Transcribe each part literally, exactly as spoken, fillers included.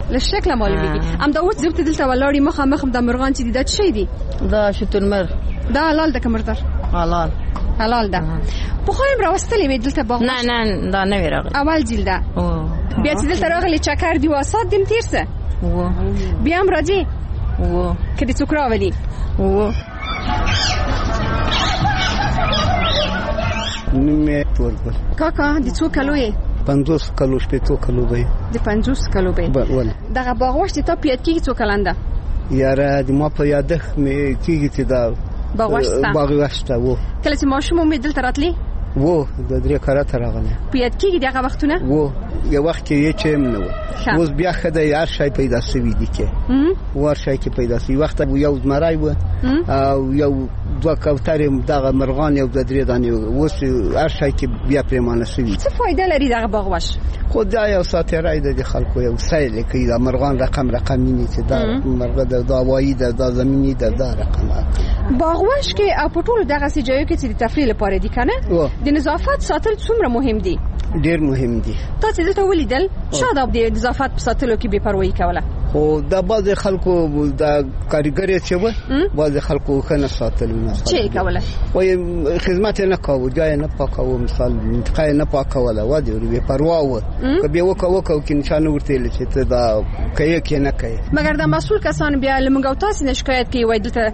له شکله معلومیږي. ام دا اوس زبته دلته ولاړی مخامخ د مرغان چې دا څه دي؟ دا شترمر. دا حلال ده کمردار؟ حلال. حلال ده. په خو هم راوستلې وې دلته باغ؟ نه نه دا نه راغلی. اول جیل ده. بیا چې دلته راغلی چکر دی واسات دیم تیر څه؟ و. بیا هم راځي؟ و. کدي څوک راولي؟ و. نمې پورګل. کاکا د څو کلو یې؟ پنځوس کلو شپېتو کلو به. د پنځوس کلو به. ول. دغه باغوش ته پیات کیږي څو کلنده؟ یاره د ما په یادخ مې کیږي چې دا باغوش ته. باغوش ته و. کله چې ماشوم مې دلته راتلی؟ و د درې کاره ته راغلی. پیات کیږي دغه وختونه؟ و یو وخت کې یې چم نه و. اوس بیا خدای هر شی پیدا شوی دی کې. ور شی کې پیدا شوی وخت یو زمرای و او یو دوه کوترې دغه مرغان یو د درې دانې اوس هر شی کې بیا پریمانه شوی. څه فائدہ لري دغه باغوش؟ خو دا یو ساتیرای د خلکو یو سایل کې دا مرغان رقم رقمینی چې دا مرغه د داوایی د دا زمینی د دا رقم. باغوش کې او پټول دغه سي جایو کې چې د تفریح لپاره دي کنه؟ د نظافت ساتل څومره مهم دي؟ ډیر مهم دي. تاسو دلته ولیدل شاده د نظافت په ساتلو کې بے پروايي کوله؟ خو د بعض خلکو د کاریګری چې و بعض خلکو خنه ساتل نه چې کوله وای خدمت نه کاوه جای نه پاکاوه مثال منطقه نه پاکوله و دی بے پروا و کبه وکاو وکاو کې نشان ورته لې چې ته دا کوي کې نه کوي. مګر د مسؤل کسان بیا لمنګو تاسو نه شکایت کوي وای دلته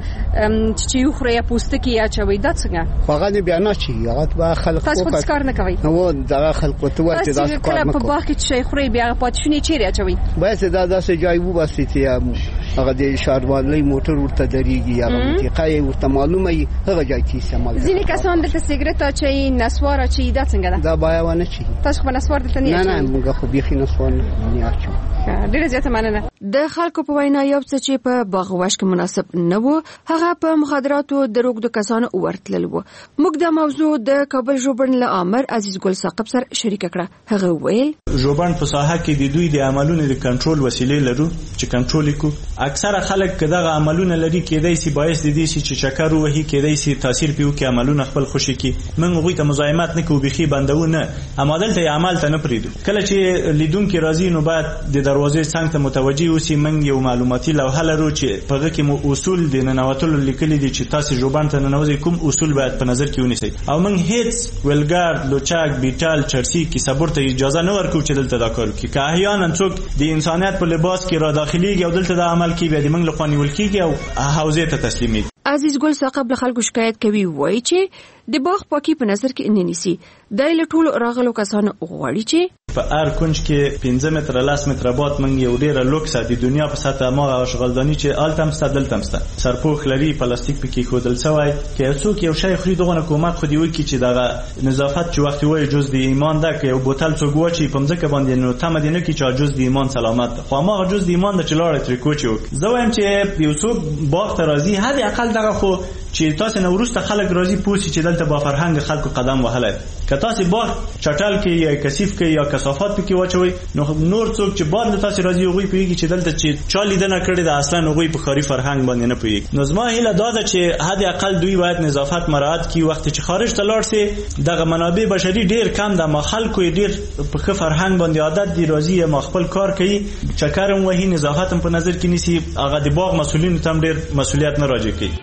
چې یو خره پوستکی یا چوي دا څنګه؟ هغه نه بیا نه چی هغه با خلک تاسو څه کار نه کوي؟ نو دا خلک ته ورته دا کار نه کوي. په باغ کې چې خره بیا پاتشونی چیرې اچوي؟ باید دا داسې جای وو باسي چې هغه د شاروالۍ موټر ورته دريږي هغه منطقه ورته معلومه ای هغه جای کې استعمال. ځینې کسان د سیګریټ اچي نسوار اچي دا څنګه ده؟ دا بایا ونه چی. تاسو په نسوار دلته نه اچي؟ نه نه موږ خو بيخي نسوار نه اچو. ډیره زیاته مننه. د خلکو په وینا یو څه چې په باغوش کې مناسب نه وو هغه په مخدراتو د روغ د کسانو ورتلل وو. موږ د موضوع د کابل ژوبڼ له امر عزیز ګل ثاقب سره شریک کړه. هغه ویل ژوبڼ په ساحه کې د دوی د عملونو د کنټرول وسیلې لرو چې کنټرول کو. اکثره خلک کداغه عملونه لري کېدای شي باعث د دې چې چکر وهي کېدای شي تاثیر پیو کې عملونه خپل خوشي کی. من غوي ته مزاحمت نه کوو بيخي بندو نه عمل ته عمل ته نه پریدو. کله چې لیدون کې راځي نو بعد د دروازې څنګه ته متوجي اوسې من یو معلوماتي لوحه لرو چې په هغه کې مو اصول د ننوتلو لیکلي دي چې تاسو ژوبڼ ته ننوځئ کوم اصول باید په نظر کې ونیسئ او من هیڅ ویلګار لوچاک بیټال چرسی کې صبر ته اجازه نه ورکو چې دلته دا کار وکړي. که احیانا څوک د انسانیت په لباس کې را داخليږي او دلته دا عمل کوي بیا د موږ لخوا نیول کېږي او حوزې ته تسلیمېږي. عزیز ګل ثاقب له خلکو شکایت کوي وایي چې د باغ پاکي په نظر کې نه نیسي. د له ټولو راغلو کسانو غواړي چې په هر کونج کې پنځه متره لاس متره باد من یو ډیره لوکس د دنیا په سطح ما اشغالدانی چې آلتم ستدل تمسته سرپوخ لري پلاستیک پکې خودل سوی کې څوک یو شی خرید غو حکومت خو دی وکی چې دغه نظافت چې وخت وای جز د ایمان ده کې یو بوتل څوک واچي په مځکه باندې نو تم دي نه کې چې جز د ایمان سلامت خو ما جز د ایمان د چلاړه تر کوچو زه وایم چې یو څوک باغ ته راځي هدي اقل دغه خو چې تاسو نو ورسته خلک راځي پوسی چې دلته با فرهنګ خلکو قدم وهله که تاسو باغ چټل کې یا کثیف کې یا کثافات پکې واچوي نو نور څوک چې بعد تاسو راځي وګوي پیږي چې دلته چې چالي دنه کړی د اصلا وګوي په خاري فرهنګ باندې نه پیږي. نو زما هیله دا ده چې حد اقل دوی باید نظافت مراعات کړي. وخت چې خارج ته لاړ سي دغه منابع بشري ډیر کم د ما خلکو ډیر په خ فرهنګ باندې عادت دی راځي ما خپل کار کوي چکرم وهي نظافت په نظر کې نیسي هغه د باغ مسولین تم ډیر مسولیت نه راځي کوي.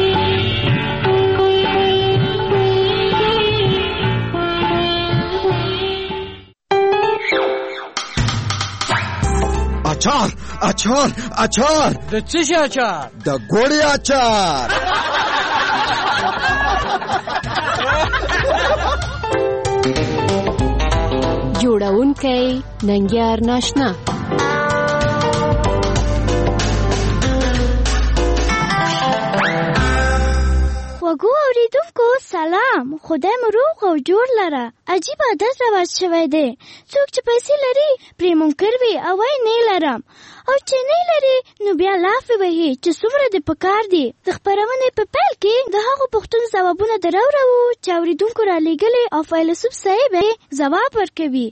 اچار اچار اچار د څه شي اچار؟ د ګوړې اچار. جوړونکی ننګیار ناشنا وګو اوریدونکو سلام. خدای مو روغ او جوړ لره. عجیب عادت رواج شوی دی. څوک چې پیسې لري پرې منکر وي او وای نه لرم او چې نه لري نو بیا لافې وهي چې څومره دې پکار دي. د خپرونې په پیل کې د هغو پوښتنو ځوابونه دراوړو چې اوریدونکو را لېږلي او فیلسوف صاحب یې ځواب ورکوي.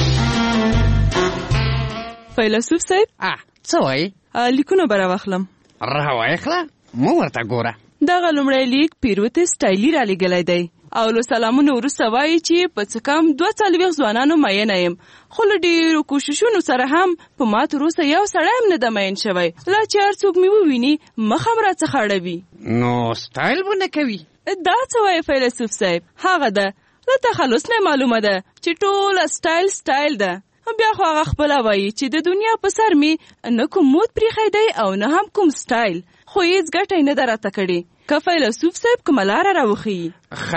فیلسوف صاحب ا څه وای؟ لیکونه برا واخلم. راوایخله مو ورته ګوره. دغه لومړی لیک پیروت سټایلي را لېږلی دی او له سلامونو وروسته وایي چې په څه کم دوه څلوېښت ځوانانو مینه یم، خو له ډېرو کوششونو سره هم په ما تر اوسه یو سړی هم نه ده مین شوی. لا چې هر څوک مې وویني مخ هم راڅخه اړوي. نو سټایل به نه کوي؟ دا څه وایي فیلسوف صاحب؟ هغه ده له تخلص نه معلومه ده چې ټوله سټایل سټایل ده. بیا خو هغه خپله وایي چې د دنیا په سر مې نه کوم مود پریښی دی او نه هم کوم سټایل، خو هېڅ ګټه یې نه ده راته کړې. که فیلسوف صاحب کومه لاره راوښیي.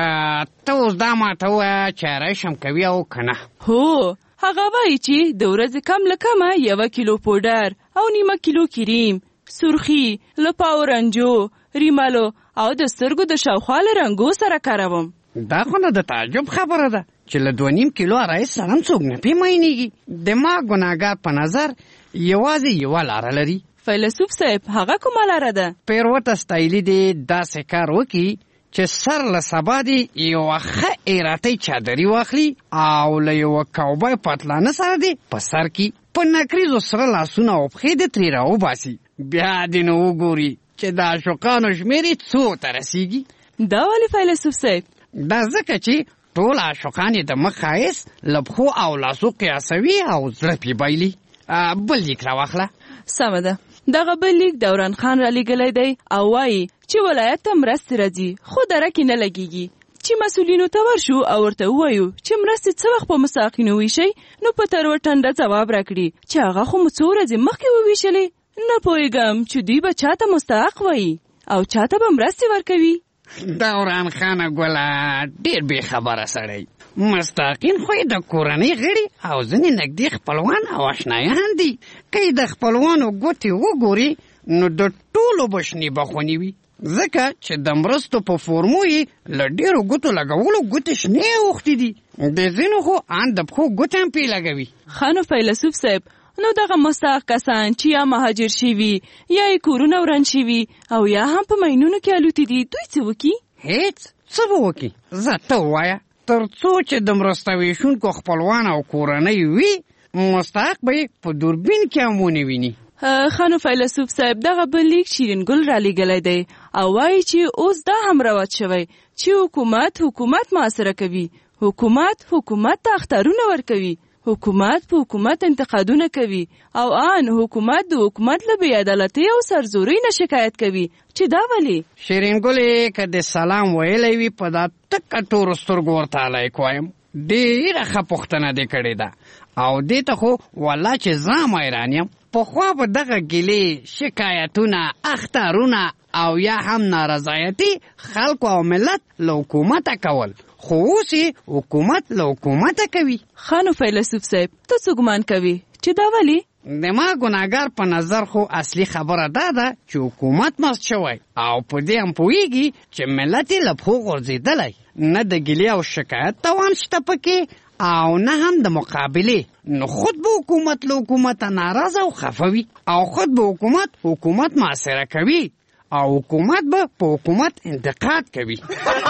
ښه ته اوس دا ماته ووایه چې ریشم کوي او که نه؟ هو هغه وایي چې د ورځې کم له کمه یوه کیلو پوډر او نیمه کیلو کریم، سرخي، له پاو رنجو، ریمالو او د سترګو د شاوخوا له رنګو سره کاروم. دا خو نه د تعجب خبره ده چې له دوه نیم کیلو عرایض سره هم څوک نه پیماینېږي. د ما ګناهګار په نظر یوازې یوه لاره لري. فیلسوف صاحب هغه کومه لاره ده؟ پیروته سټایلي دې داسې کار وکړي چې سر له سبا دې یوه ښه ایراتۍ چادري واخلي او له یوه کوبای پتلانه سره دې په سر کې په نکریزو سره لاسونه او پښې دې ترې راوباسي. بیا دې نو وګوري چې د عاشقانو شمېر یې څو ته رسېږي. دا ولې فیلسوف صاحب؟ دا ځکه چې ټول عاشقان یې د مخ ښایست له پښو او لاسو قیاسوي او زړه پې بایلي. بل لیک راواخله. سمه ده. دغه بل لیک دوران خان را لېږلی دی او وایي چې ولایت ته مرستې راځي خو درک یې نه لګېږي. چې مسؤلینو ته ورشو او ورته ووایو چې مرستې څه وخت په مساقینو ویشئ، نو په تروه ټنډه ځواب راکړي چې هغه خو مو څو ورځې مخکې وویشلې. نه پوهېږم چې دوی به چاته مستحق وایي او چاته به مرستې ورکوي. دوران خانه ګله ډېر بې خبره سړی. مستحقین خو یې د کورنۍ غړي او ځینې نږدې خپلوان او اشنایان دي. که یې د خپلوانو ګوتې وګوري نو د ټولو به شنې بخونې وي، ځکه چې د مرستو په فورمو یې له ډېرو ګوتو لګولو ګوتې شنې اوښتې دي. د ځینو خو ان د پښو ګوتې هم پې لګوي. ښه نو فیلسوف صاحب، نو دغه مستحق کسان چې یا مهاجر شوي یا یې کورونه وران شوي او یا هم په ماینونو کې الوتي دي، دوی څه وکړي؟ هېڅ. څه به وکړي؟ زه ته ووایه. تر څو چې د مرسته ویشونکو خپلوان او کورنۍ وي، مستحق به یې په دوربین کې هم ونه ویني. ښه نو فیلسوف صاحب، دغه بل لیک شیرین ګل را لېږلی دی او وایي چې اوس دا هم رواج شوی چې حکومت حکومت محاصره کوي، حکومت حکومت ته اخطارونه ورکوي، حکومت په حکومت انتقادونه کوي او آن حکومت د حکومت له بې عدالتۍ او سرزورۍ نه شکایت کوي. چې دا ولې؟ شیرین ګلې که د سلام ویلی وي په دا تکه تورو سترګو ورته علیک وایم. ډېره ښه پوښتنه دې کړې ده او دې ته خو والله چې زه حیران یم. پخوا به دغه ګیلې، شکایتونه، اخطارونه او یا هم نارضایتي خلکو او ملت له حکومته کول، خو اوس یې حکومت له حکومته کوي. ښه نو فیلسوف صاحب، ته څه ګمان کوي چې دا ولې؟ د ما ګناهګار په نظر خو اصلي خبره دا ده چې حکومت مست شوی او په دې هم پوهېږي چې ملت یې له پښو غورځېدلی. نه د ګیلې او شکایت توان شته پکې او نه هم د مقابلې. نو خود به حکومت له حکومته ناراضه او خفه وي او خود به حکومت حکومت محاصره کوي او حکومت به په حکومت انتقاد کوي.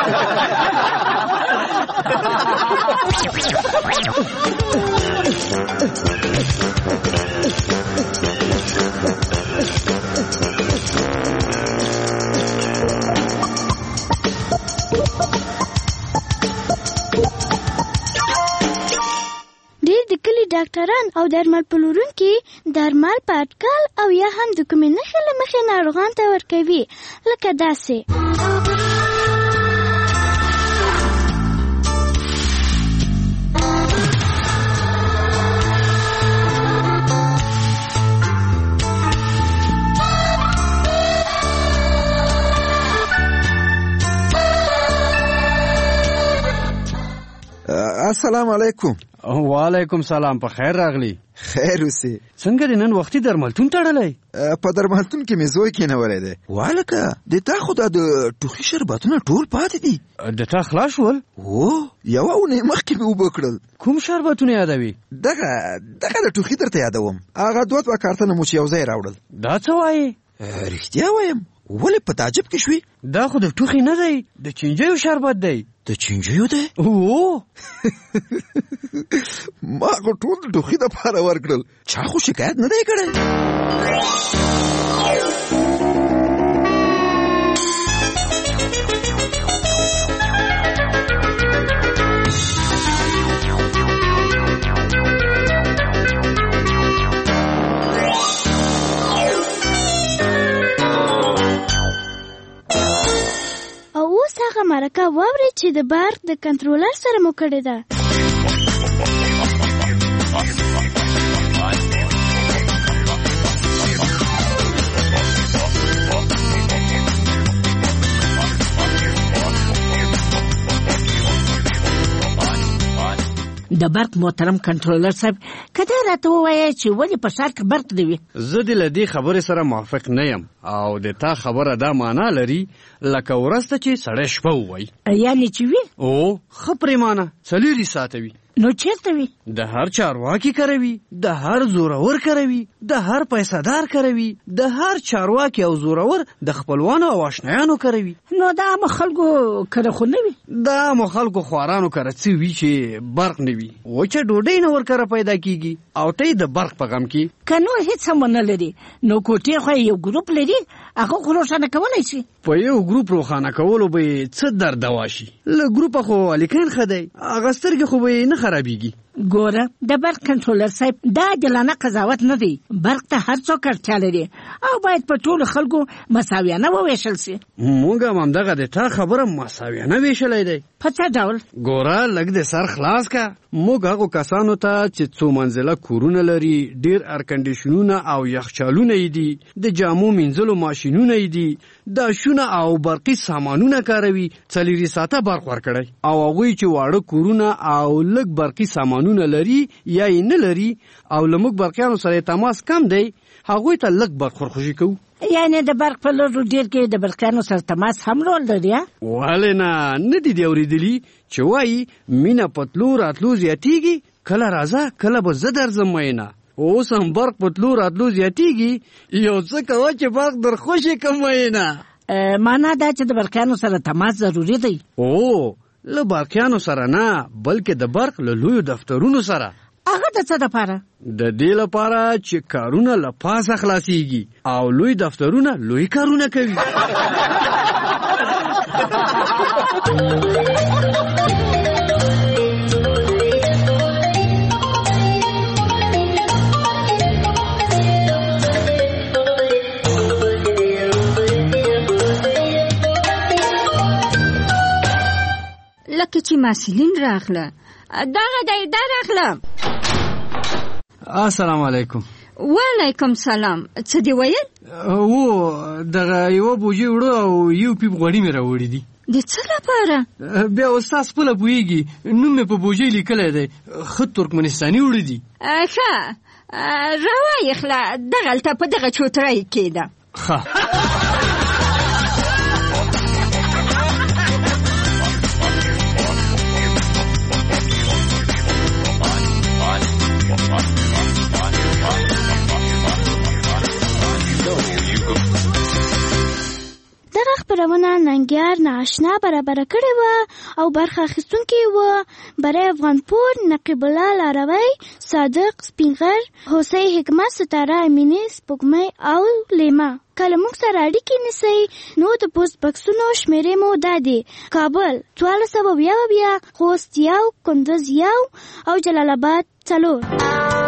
ډېر د کلي ډاکټران او درمل پلورونکي درمل په اټکل او یا هم د کومې نښې له مخې ناروغانو ته ورکوي، لکه داسې: السلام علیکم. وعلیکم سلام. په خیر راغلی. خیر اوسې. څنګه دې نن وختي درملتون تړلی؟ په درملتون کې مې زوی کېنولی دی. والکه د تا خو دا د ټوخي شربتونه ټول پاتې دي. د تا خلاص شول؟ هو، یوه اونۍ مخکې مې اوبه کړل. کوم شربتونه یادوي؟ دغه دغه د ټوخي درته یادوم. هغه دوه دوه کارتنه مو چې یو ځای راوړل. دا څه وایې؟ رښتیا وایم. ولې په تعجب کې شوې؟ دا خو د ټوخي نه دی، د چینجیو شربت دی. د چینجیو دی؟ هو. ما خو ټول د ټوخي دپاره ورکړل، چا خو شکایت نه دی کړی. مرکه واورئ چې د برق د کنټرولر سره مو کړې ده. د برق محترم کنټرولر صاحب کدا راته ووایه چې ولې په ښار کې برق دی وي؟ زه د له دې خبرې سره موافق نه یم او د تا خبره دا معنا لري لکه ورځ ته چې سړی شپه ووایي. یعنې چې وي او ښه پرېمانه څلوري ساعته وي. نو چیرته وي؟ د هر چارواکي کروي، د هر زورور کروي، د هر پیسهدار کروي، د هر چارواکي او زورور د خپلوانو او آشنایانو کروي. نو د عامو خلکو کره خو نه وي؟ د عامو خلکو خوارانو کره څه وي چې برق نه وي؟ وچه ډوډۍ نه ورکره پیدا کیږي او ته د برق په غم کې که نور هېڅ هم ونه لري نو کوټې خو یو ګروپ لري هغه خو روښانه کولی شي. په یو ګروپ روښانه کولو به یې څه درد دوا شي؟ له ګروپه خو الیکین ښه دی، هغه سترګې خو به یې نه خرابېږي. ګوره د برق کنټرولر صاحب دا عادلانه قضاوت نه دی. برق ته هر څوک اړتیا لري او باید په ټولو خلکو مساویانه وویشل سي. موږ هم همدغه د تا خبره مساویانه ویشلی دی. په څه ډول؟ ګوره لږ د سر خلاص کا. موږ هغو کسانو ته چې څو منزله کورونه لري، ډیر ایرکنډیشنونه او یخچالونه یې دي، د جامو مینځلو ماشینونه یې دي، د شونه او برقي سامانونه کاروي، څلوري ساعته برق ورکړی او هغوی چې واړه کورونه او لږ برقي سامانونه لري یا یې نه لري او له موږ برقیانو سره تماس کم دی هغوی ته لږ برق خورخوشي کوو. یعنې د برق په لرو ډیر کې د برقیانو سره تماس هم رول لري؟ ولې نه نه دي دې اورېدلي چې وایي مینه په تلو راتلو زیاتېږي، کله راځه کله به زه درځم مینه. اوس هم برق په تلو راتلو زیاتېږي، یو څه کوه چې برق در خوشې کړم مینه. معنا دا چې د برقیانو سره تماس ضروري دی؟ او له برقیانو سره نه بلکې د برق له لویو دفترونو سره. هغه د څه دپاره؟ د دې لپاره چې کارونه له پاسه خلاصیږي او لوی دفترونه لوی کارونه کوي. لکه چې محصلین راغله دغه دی دا راغله. السلام علیکم. وعلیکم سلام. څه دی ویل؟ و دغه یوه بوجۍ وړه او یو پیپ غوړي مې راوړي دي. د څه لپاره؟ بیا استاد خپله پوهېږي نوم مې په بوجۍ لیکلی دی، ښه ترکمنستاني وړه دي. ښه راوایې خله دغلته په دغه چوتره یې کېده. ښه دغه خپرونه ننګیار نااشنا برابره کړې وه او برخه اخیستونکي وه برای افغانپور، نقیب الله لاروی، صادق سپینغر، حسین حکمت، ستاره امینی، سپوږمۍ او لیما. که له موږ سره اړیکې نیسئ نو د پوسټ بکسونو شمېرې مو دا دي: کابل څوارلس سوه اویا اویا، خوست یو، کندوز یو او جلال آباد څلور.